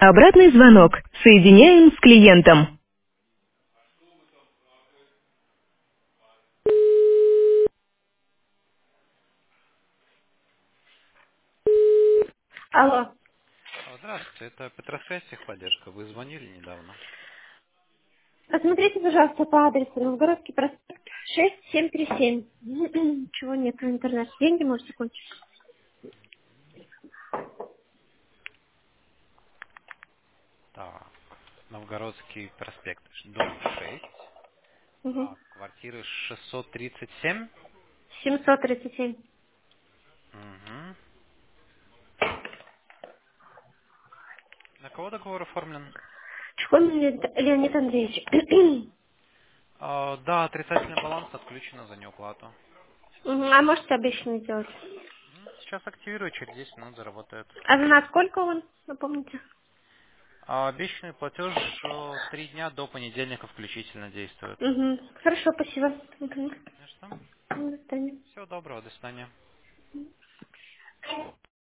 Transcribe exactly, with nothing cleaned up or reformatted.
Обратный звонок. Соединяем с клиентом. Алло. А, Здравствуйте, это Петросвязь техподдержка. Вы звонили недавно. Посмотрите, пожалуйста, по адресу Новгородский проспект шесть семь три семь. Чего нет в интернете? Деньги можете кончить? Так, Новгородский проспект, дом шесть, Угу. а, квартиры шестьсот тридцать семь. семьсот тридцать семь. Угу. На кого договор оформлен? Чухон Леонид Леонид Андреевич. А, да, отрицательный баланс отключено за неуплату. Мгм. А можете обещанный сделать? М, Сейчас активирую, через десять минут заработает. А на сколько он, напомните? А, обещанный платеж э, три дня до понедельника включительно действует. Угу. Хорошо, спасибо. Угу. Ну что? До свидания. Всего доброго, до свидания.